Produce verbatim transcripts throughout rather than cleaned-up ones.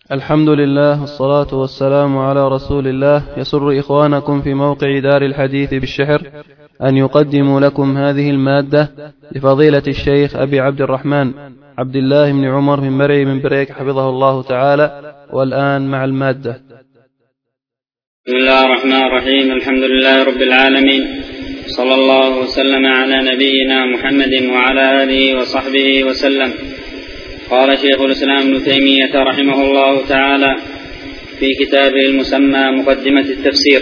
الحمد لله والصلاة والسلام على رسول الله. يسر إخوانكم في موقع دار الحديث بالشحر أن يقدموا لكم هذه المادة لفضيلة الشيخ أبي عبد الرحمن عبد الله بن عمر بن مرعي من بريك حفظه الله تعالى. والآن مع المادة. بسم الله الرحمن الرحيم. الحمد لله رب العالمين، صلى الله وسلم على نبينا محمد وعلى آله وصحبه وسلم. قال شيخ الإسلام ابن تيمية رحمه الله تعالى في كتابه المسمى مقدمة التفسير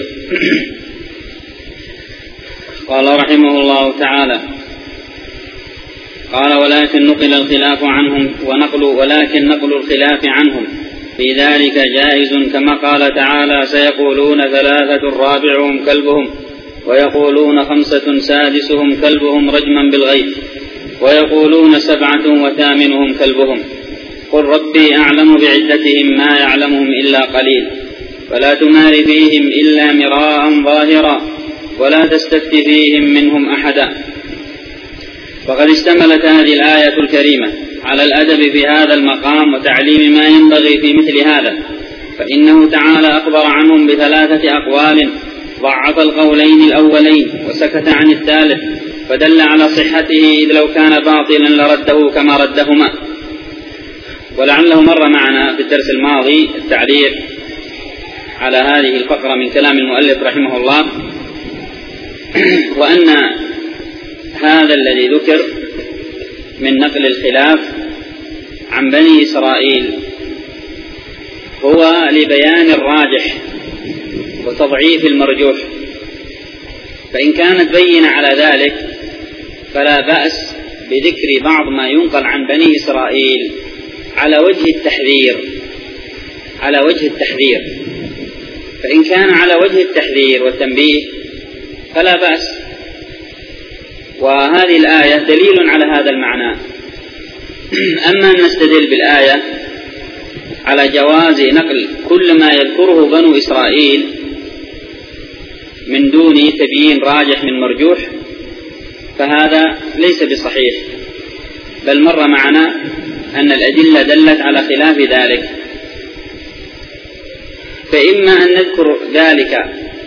قال رحمه الله تعالى: قال ولكن نقل الخلاف عنهم ونقل ولكن نقل الخلاف عنهم في ذلك جائز، كما قال تعالى: سيقولون ثلاثة رابعهم كلبهم، ويقولون خمسة سادسهم كلبهم رجما بالغيب، ويقولون سبعة وثامنهم كلبهم. قل ربي أعلم بعدتهم ما يعلمهم إلا قليل، فلا تمار فيهم إلا مراء ظاهرا، ولا تستفت فيهم منهم أحدا. وقد اشتملت هذه الآية الكريمة على الأدب في هذا المقام وتعليم ما ينبغي في مثل هذا، فإنه تعالى أخبر عنهم بثلاثة أقوال، ضعف القولين الأولين وسكت عن الثالث، فدل على صحته، إذ لو كان باطلا لرده كما ردهما. ولعله مر معنا في الدرس الماضي التعليق على هذه الفقرة من كلام المؤلف رحمه الله، وأن هذا الذي ذكر من نقل الخلاف عن بني إسرائيل هو لبيان الراجح وتضعيف المرجوح، فإن كانت بينة على ذلك فلا بأس بذكر بعض ما ينقل عن بني إسرائيل على وجه التحذير على وجه التحذير فإن كان على وجه التحذير والتنبيه فلا بأس. وهذه الآية دليل على هذا المعنى. أما أن نستدل بالآية على جواز نقل كل ما يذكره بنو إسرائيل من دون تبيين راجح من مرجوح فهذا ليس بصحيح، بل مر معنا أن الأدلة دلت على خلاف ذلك. فإما أن نذكر ذلك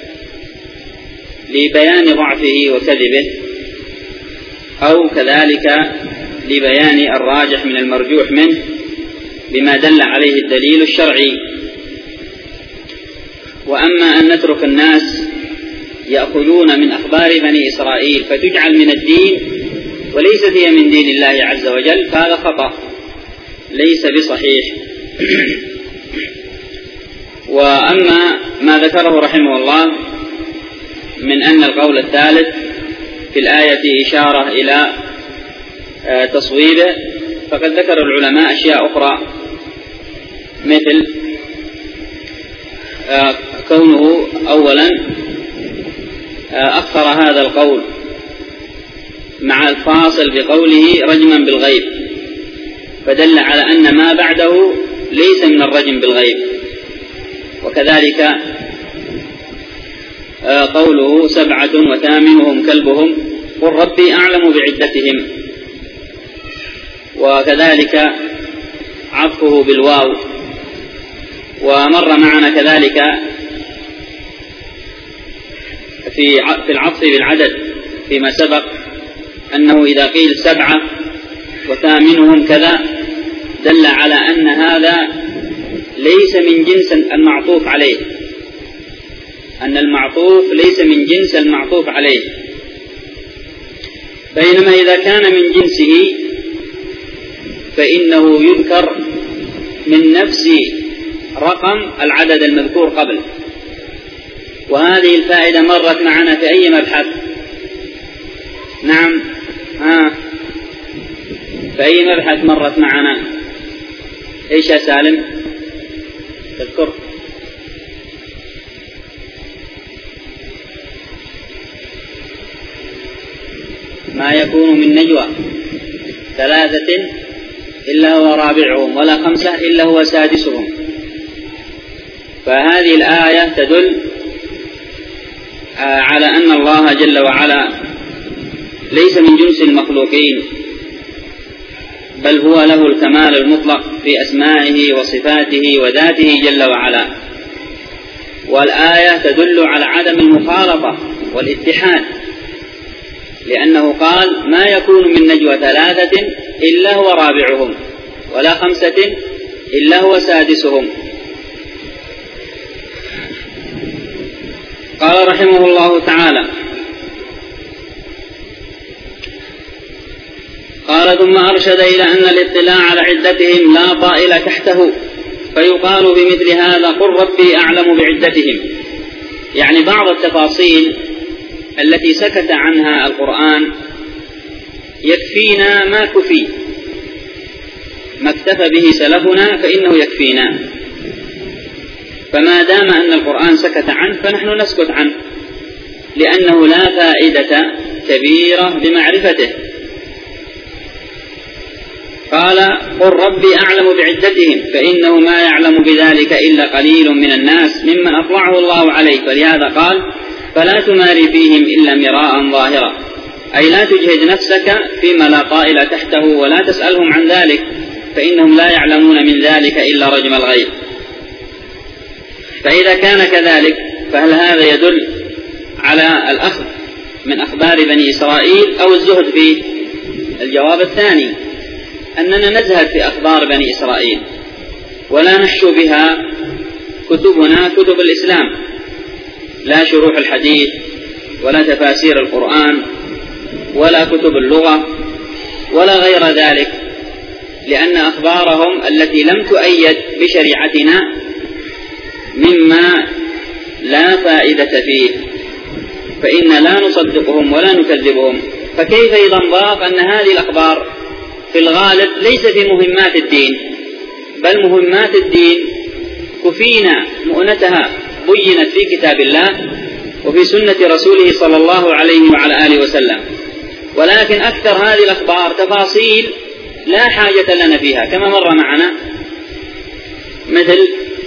لبيان ضعفه وكذبه، أو كذلك لبيان الراجح من المرجوح منه بما دل عليه الدليل الشرعي. وأما أن نترك الناس يأخذون من أخبار بني إسرائيل فتجعل من الدين وليست هي من دين الله عز وجل فهذا خطأ ليس بصحيح. وأما ما ذكره رحمه الله من أن القول الثالث في الآية إشارة إلى تصويبه، فقد ذكر العلماء أشياء أخرى، مثل كونه أولا أخر هذا القول مع الفاصل بقوله رجما بالغيب، فدل على أن ما بعده ليس من الرجم بالغيب. وكذلك قوله سبعة وثامنهم كلبهم، قل ربي أعلم بعدتهم، وكذلك عطفه بالواو. ومر معنا كذلك في العطف بالعدد فيما سبق أنه إذا قيل سبعة وثامنهم كذا دل على أن هذا ليس من جنس المعطوف عليه، أن المعطوف ليس من جنس المعطوف عليه، بينما إذا كان من جنسه فإنه يذكر من نفس رقم العدد المذكور قبل. وهذه الفائدة مرت معنا في أي مبحث؟ نعم، ها في أي مبحث مرت معنا؟ إيش يا سالم؟ تذكر؟ ما يكون من نجوى ثلاثة إلا هو رابعهم، ولا خمسة إلا هو سادسهم. فهذه الآية تدل على أن الله جل وعلا ليس من جنس المخلوقين، بل هو له الكمال المطلق في أسمائه وصفاته وذاته جل وعلا. والآية تدل على عدم المخالطة والاتحاد، لأنه قال: ما يكون من نجوى ثلاثة إلا هو رابعهم ولا خمسة إلا هو سادسهم. قال رحمه الله تعالى: قال: ثم أرشد إلى أن الاطلاع على عدتهم لا طائل تحته، فيقال بمثل هذا: قل ربي أعلم بعدتهم. يعني بعض التفاصيل التي سكت عنها القرآن يكفينا ما كفي، ما اكتفى به سلفنا فإنه يكفينا، فما دام أن القرآن سكت عنه فنحن نسكت عنه، لأنه لا فائدة كبيرة بمعرفته. قال: قل ربي أعلم بعدتهم، فإنه ما يعلم بذلك إلا قليل من الناس ممن أطلعه الله عليه، فلهذا قال: فلا تماري فيهم إلا مراء ظاهرا، أي لا تجهد نفسك فيما لا طائل تحته، ولا تسألهم عن ذلك، فإنهم لا يعلمون من ذلك إلا رجم الغيب. فإذا كان كذلك فهل هذا يدل على الأخذ من أخبار بني إسرائيل أو الزهد فيه؟ الجواب الثاني، أننا نزهد في أخبار بني إسرائيل ولا نحشو بها كتبنا كتب الإسلام، لا شروح الحديث ولا تفاسير القرآن ولا كتب اللغة ولا غير ذلك، لأن أخبارهم التي لم تؤيد بشريعتنا مما لا فائدة فيه، فإن لا نصدقهم ولا نكذبهم. فكيف إذا انضاف أن هذه الأخبار في الغالب ليس في مهمات الدين، بل مهمات الدين كفينا مؤنتها بينت في كتاب الله وفي سنة رسوله صلى الله عليه وعلى آله وسلم، ولكن أكثر هذه الأخبار تفاصيل لا حاجة لنا فيها، كما مر معنا، مثل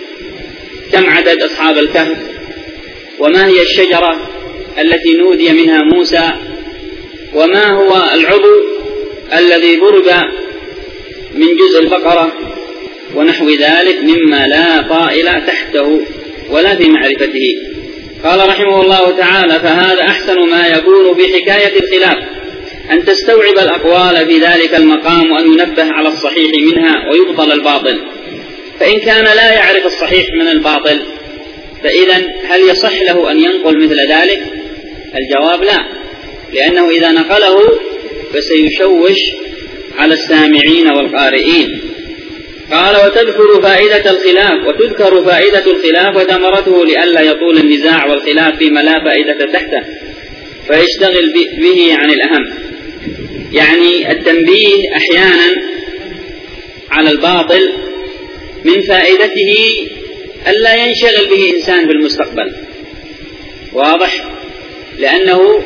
كم عدد أصحاب الكهف، وما هي الشجرة التي نودي منها موسى، وما هو العضو الذي ضرب من جزء البقرة، ونحو ذلك مما لا طائل تحته ولا في معرفته. قال رحمه الله تعالى: فهذا أحسن ما يكون في حكاية الخلاف، أن تستوعب الأقوال في ذلك المقام، وأن ينبه على الصحيح منها ويبطل الباطل. فإن كان لا يعرف الصحيح من الباطل فإذا هل يصح له أن ينقل مثل ذلك؟ الجواب لا، لأنه إذا نقله فسيشوش على السامعين والقارئين. قال: وتذكر فائدة الخلاف وتذكر فائدة الخلاف وثمرته لئلا يطول النزاع والخلاف فيما لا فائدة تحته، فيشتغل به عن الأهم. يعني التنبيه أحيانا على الباطل من فائدته ألا ينشغل به إنسان في المستقبل، واضح؟ لأنه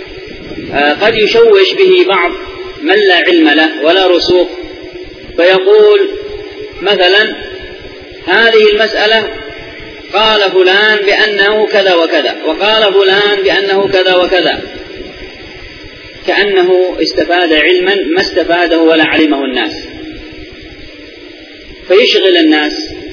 قد يشوش به بعض من لا علم له ولا رسوخ، فيقول مثلا: هذه المسألة قال فلان بأنه كذا وكذا، وقال فلان بأنه كذا وكذا، كأنه استفاد علما ما استفاده ولا علمه الناس، فيشغل الناس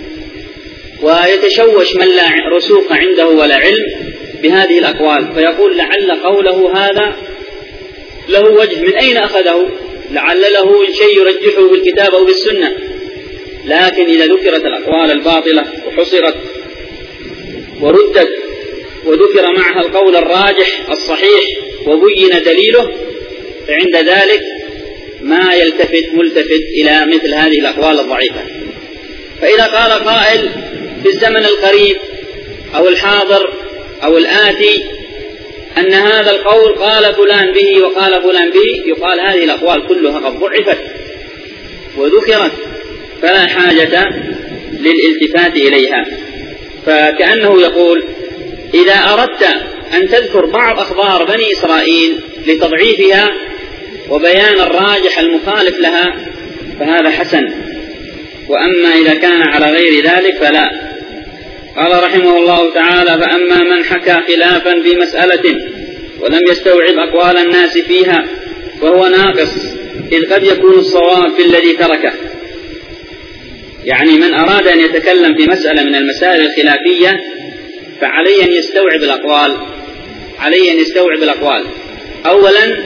ويتشوش من لا رسوخ عنده ولا علم بهذه الأقوال، فيقول: لعل قوله هذا له وجه، من أين أخذه؟ لعل له شيء يرجحه بالكتاب أو بالسنة. لكن إذا ذكرت الأقوال الباطلة وحصرت وردت وذكر معها القول الراجح الصحيح وبين دليله، فعند ذلك ما يلتفت ملتفت إلى مثل هذه الأقوال الضعيفة. فإذا قال قائل في الزمن القريب أو الحاضر أو الآتي أن هذا القول قال فلان به وقال فلان به، يقال هذه الأقوال كلها قد ضعفت وذكرت، فلا حاجة للالتفات إليها. فكأنه يقول: إذا أردت أن تذكر بعض أخبار بني إسرائيل لتضعيفها وبيان الراجح المخالف لها فهذا حسن، وأما إذا كان على غير ذلك فلا. قال رحمه الله تعالى: فأما من حكى خلافا في مسألة ولم يستوعب أقوال الناس فيها فهو ناقص، إذ قد يكون الصواب في الذي تركه. يعني من أراد أن يتكلم في مسألة من المسائل الخلافية فعليه أن يستوعب الأقوال عليه أن يستوعب الأقوال أولا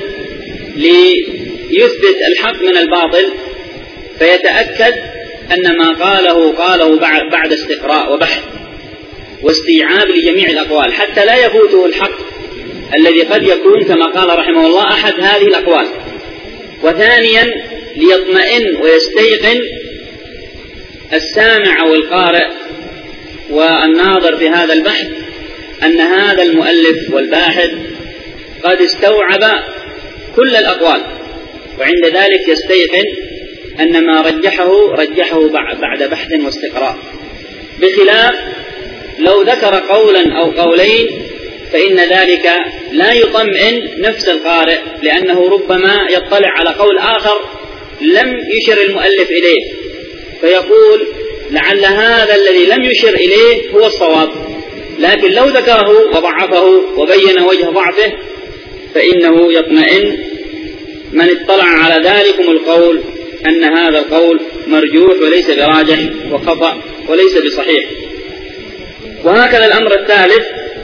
ليثبت الحق من الباطل، فيتأكد أن ما قاله قاله بعد استقراء وبحث واستيعاب لجميع الأقوال حتى لا يفوته الحق الذي قد يكون كما قال رحمه الله أحد هذه الأقوال. وثانيا ليطمئن ويستيقن السامع والقارئ والناظر في هذا البحث أن هذا المؤلف والباحث قد استوعب كل الأقوال، وعند ذلك يستيقن أن ما رجحه رجحه بعد بحث واستقراء، بخلاف لو ذكر قولا أو قولين فإن ذلك لا يطمئن نفس القارئ، لأنه ربما يطلع على قول آخر لم يشر المؤلف إليه فيقول لعل هذا الذي لم يشر إليه هو الصواب، لكن لو ذكره وضعفه وبين وجه ضعفه فإنه يطمئن من اطلع على ذلكم القول أن هذا القول مرجوح وليس براجح وخطأ وليس بصحيح. وهكذا الأمر الثالث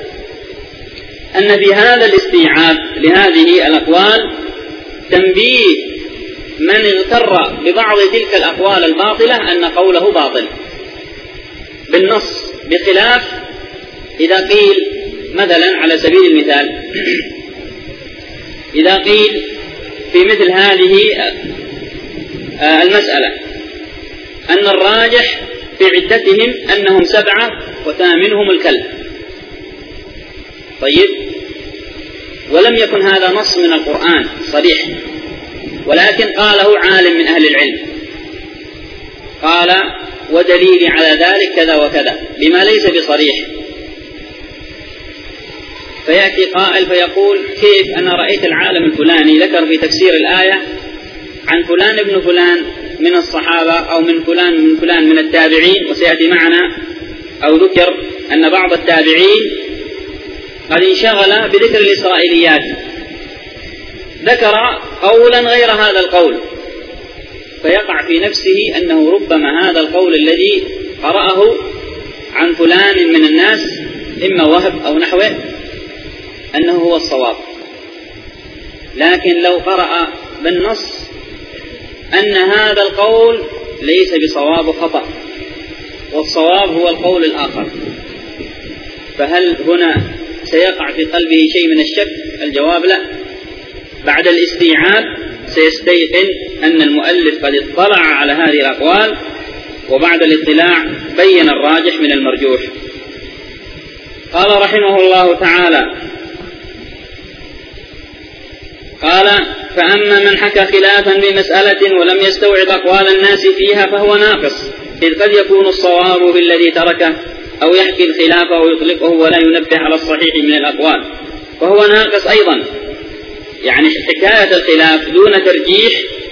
أن في هذا الاستيعاب لهذه الأقوال تنبيه من اغتر ببعض تلك الأقوال الباطلة أن قوله باطل بالنص، بخلاف إذا قيل مثلا على سبيل المثال إذا قيل في مثل هذه المسألة أن الراجح في عدتهم أنهم سبعة وثامنهم الكلب، طيب، ولم يكن هذا نص من القرآن صريح، ولكن قاله عالم من أهل العلم قال ودليلي على ذلك كذا وكذا بما ليس بصريح، فيأتي قائل فيقول كيف أنا رأيت العالم الفلاني ذكر في تفسير الآية عن فلان ابن فلان من الصحابة أو من فلان من فلان من التابعين، وسيأتي معنا أو ذكر أن بعض التابعين قد انشغل بذكر الإسرائيليات، ذكر قولا غير هذا القول، فيقع في نفسه أنه ربما هذا القول الذي قرأه عن فلان من الناس إما وهب أو نحوه أنه هو الصواب، لكن لو قرأ بالنص أن هذا القول ليس بصواب خطأ والصواب هو القول الآخر، فهل هنا سيقع في قلبه شيء من الشك؟ الجواب لا، بعد الاستيعاب سيستيقن أن المؤلف قد اطلع على هذه الأقوال، وبعد الاطلاع بين الراجح من المرجوح. قال رحمه الله تعالى قال فأما من حكى خلافا بمسألة ولم يستوعب أقوال الناس فيها فهو ناقص، إذ قد يكون الصواب بالذي تركه أو يحكي الخلاف ويطلقه ولا ينبه على الصحيح من الأقوال، فهو ناقص أيضا، يعني حكاية الخلاف دون ترجيح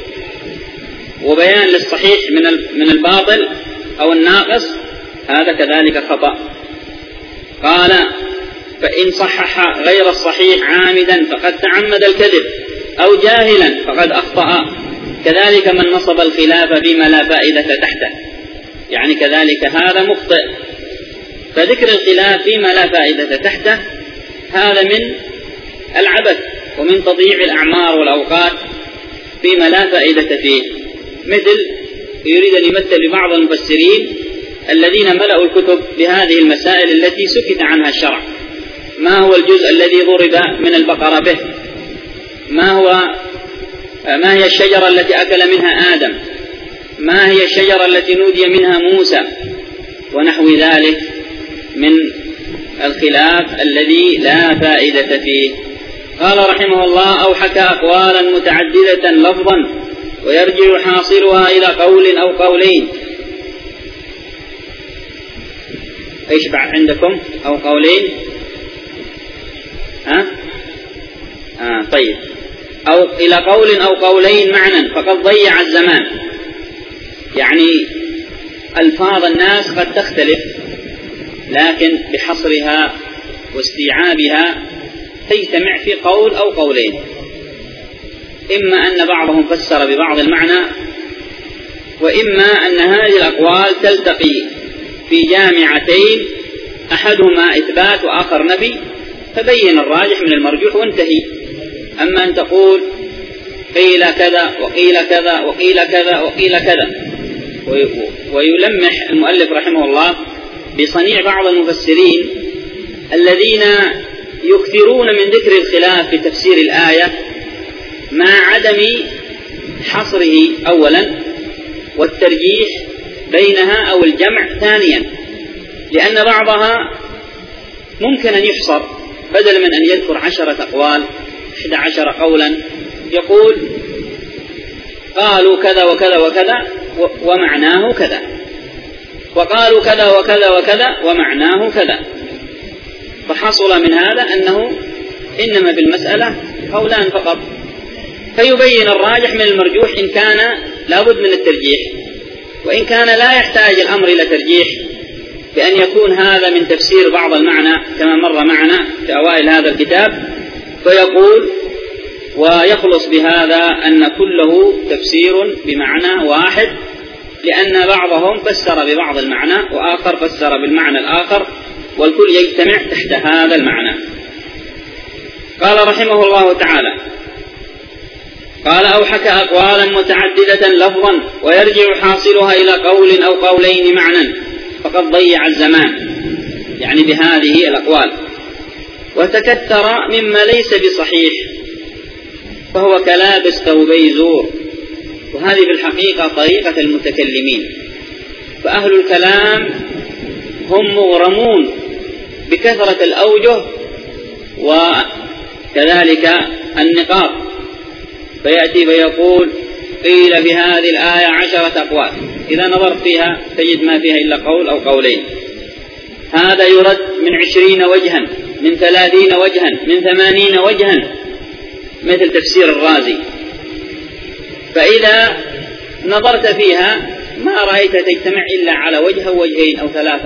وبيان للصحيح من من الباطل أو الناقص هذا كذلك خطأ. قال فإن صحح غير الصحيح عامدا فقد تعمد الكذب، أو جاهلا فقد أخطأ، كذلك من نصب الخلاف بما لا فائدة تحته، يعني كذلك هذا مخطئ، فذكر الخلاف فيما لا فائدة تحته هذا من العبث ومن تضييع الأعمار والأوقات فيما لا فائدة فيه، مثل يريد أن يمثل ببعض المفسرين الذين ملأوا الكتب بهذه المسائل التي سكت عنها الشرع، ما هو الجزء الذي ضرب من البقرة به، ما هو ما هي الشجرة التي أكل منها آدم، ما هي الشجرة التي نودي منها موسى، ونحو ذلك من الخلاف الذي لا فائدة فيه. قال رحمه الله أو حكى أقوالا متعددة لفظا ويرجع حاصلها إلى قول أو قولين. إيش بعد عندكم؟ أو قولين؟ ها؟ آه طيب، أو إلى قول أو قولين معنى فقد ضيع الزمان، يعني ألفاظ الناس قد تختلف لكن بحصرها واستيعابها تجتمع في قول أو قولين. إما أن بعضهم فسر ببعض المعنى، وإما أن هذه الأقوال تلتقي في جامعتين أحدهما إثبات وآخر نفي، فبين الراجح من المرجوح وانتهي. أما أن تقول قيل كذا وقيل كذا وقيل كذا وقيل كذا، ويلمح المؤلف رحمه الله بصنيع بعض المفسرين الذين يكثرون من ذكر الخلاف في تفسير الآية مع عدم حصره أولا، والترجيح بينها أو الجمع ثانيا، لأن بعضها ممكن أن يحصر، بدل من أن يذكر عشرة أقوال إحدى عشر قولا يقول قالوا كذا وكذا وكذا ومعناه كذا، وقالوا كذا وكذا وكذا ومعناه كذا، فحصل من هذا أنه إنما بالمسألة قولان فقط، فيبين الراجح من المرجوح إن كان لابد من الترجيح، وإن كان لا يحتاج الأمر إلى ترجيح بأن يكون هذا من تفسير بعض المعنى كما مر معنا في أوائل هذا الكتاب، فيقول ويخلص بهذا أن كله تفسير بمعنى واحد، لأن بعضهم فسر ببعض المعنى وآخر فسر بالمعنى الآخر، والكل يجتمع تحت هذا المعنى. قال رحمه الله تعالى: قال: أو حكى أقوالا متعددة لفظا ويرجع حاصلها إلى قول أو قولين معنى فقد ضيع الزمان، يعني بهذه الأقوال، وتكثر مما ليس بصحيح، فهو كلابس ثوبي زور. وهذه في الحقيقة طريقة المتكلمين، فأهل الكلام هم مغرمون بكثرة الأوجه وكذلك النقاط، فيأتي فيقول قيل في هذه الآية عشرة أقوال، إذا نظرت فيها تجد ما فيها إلا قول أو قولين، هذا يرد من عشرين وجها، من ثلاثين وجها، من ثمانين وجها، مثل تفسير الرازي. فإذا نظرت فيها ما رأيت تجتمع إلا على وجه أو وجهين أو ثلاثة.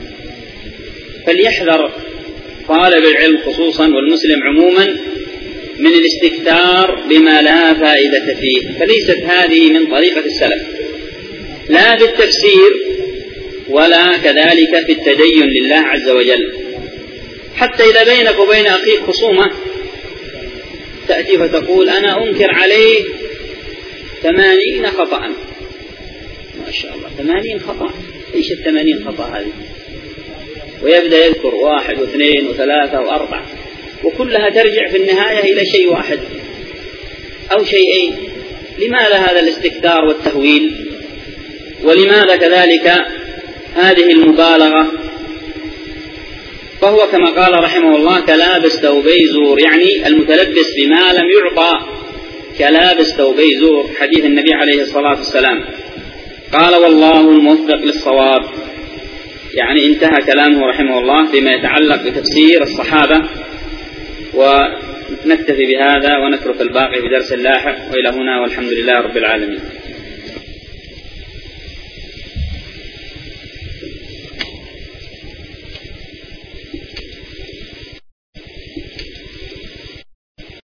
فليحذر طالب العلم خصوصا والمسلم عموما من الاستكثار بما لا فائدة فيه، فليست هذه من طريقة السلف، لا في التفسير ولا كذلك في التدين لله عز وجل. حتى إذا بينك وبين أخيك خصومة تأتي فتقول أنا أنكر عليه ثمانين خطأ، ما شاء الله ثمانين خطأ، إيش الثمانين خطأ هذه؟ ويبدأ يذكر واحد واثنين وثلاثة وأربعة، وكلها ترجع في النهاية إلى شيء واحد أو شيئين. لماذا هذا الاستكثار والتهويل؟ ولماذا كذلك هذه المبالغة؟ فهو كما قال رحمه الله كلابس ثوبي زور، يعني المتلبس بما لم يعطى كلابس ثوبي زور، حديث النبي عليه الصلاة والسلام. قال: والله الموفق للصواب، يعني انتهى كلامه رحمه الله فيما يتعلق بتفسير الصحابة. ونكتفي بهذا ونترك الباقي في درس لاحق، وإلى هنا والحمد لله رب العالمين.